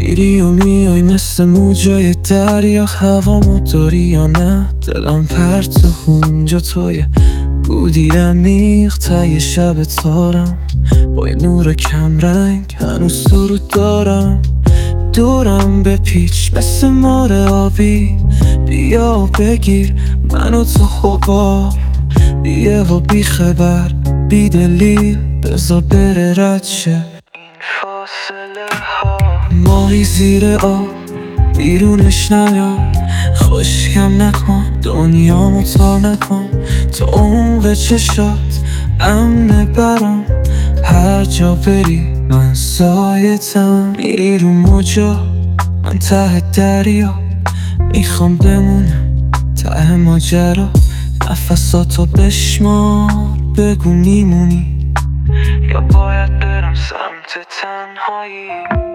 میری و میای مثل موجای دریا، هوامو داری یا نه؟ دلم پرت و اونجا توی بودی عمیق تای شب تارم، با یه نور کم رنگ هنوز سرود دارم. دورم به پیچ مثل مار آبی، بیا و بگیر منو تو حباب. بیه و بی خبر بی دلیل بذار بره رد شه این فاصله ها. ماهی زیر آب بیرونش نیار، خشکم نکن دنیامو تار نکن. تو عمق چشات امنه برام، هر جا بری من سایتم. میری رو موجا من ته دریا، میخوام بمونم ته ماجرا. نفساتو بشمار بگو میمونی یا باید برم سمت تنهایی.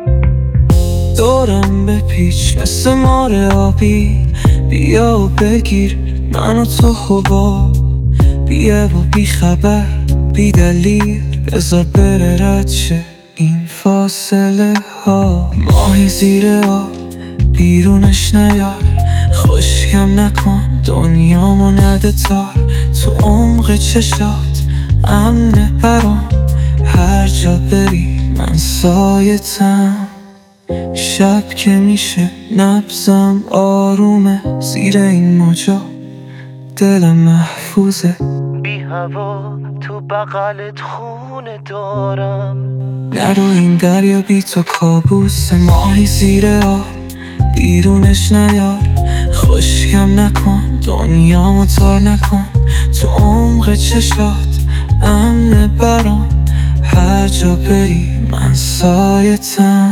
دورم به پیچ مثل مار آبی، بیا و بگیر منو تو حباب. بیا و بی خبر بی دلیل بذار بره رد شه این فاصله ها. ماهی زیر آب بیرونش نیار، خشکم نکن دنیامو نده تار. تو عمق چشات امنه برام، هر جا بری من سایتم. شب که میشه نبضم آرومه، زیر این موجا دلم محفوظه. بی هوا تو بغلت خونه دارم، نرو این دریا بی تو کابوس. ماهی زیر آب بیرونش نیار، خشکم نکن دنیامو تار نکن. تو عمق چشات امنه برام، هر جا بری من سایتم.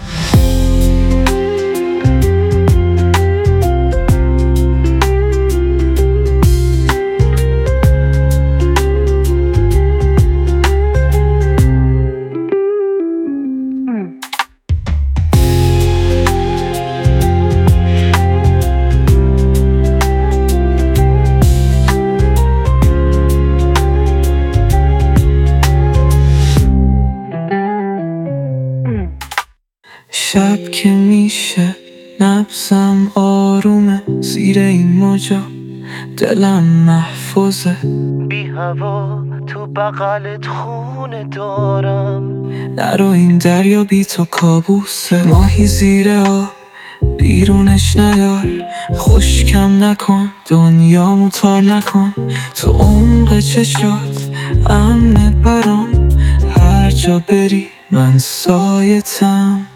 شب که میشه نبضم آرومه، زیر این موجا دلم محفوظه. بی هوا تو بغلت خونه دارم، نرو این دریا بی تو کابوسه. ماهی زیر آب بیرونش نیار، خشکم نکن دنیامو تار نکن. تو عمق چشات امنه برام، هر جا بری من سایتم.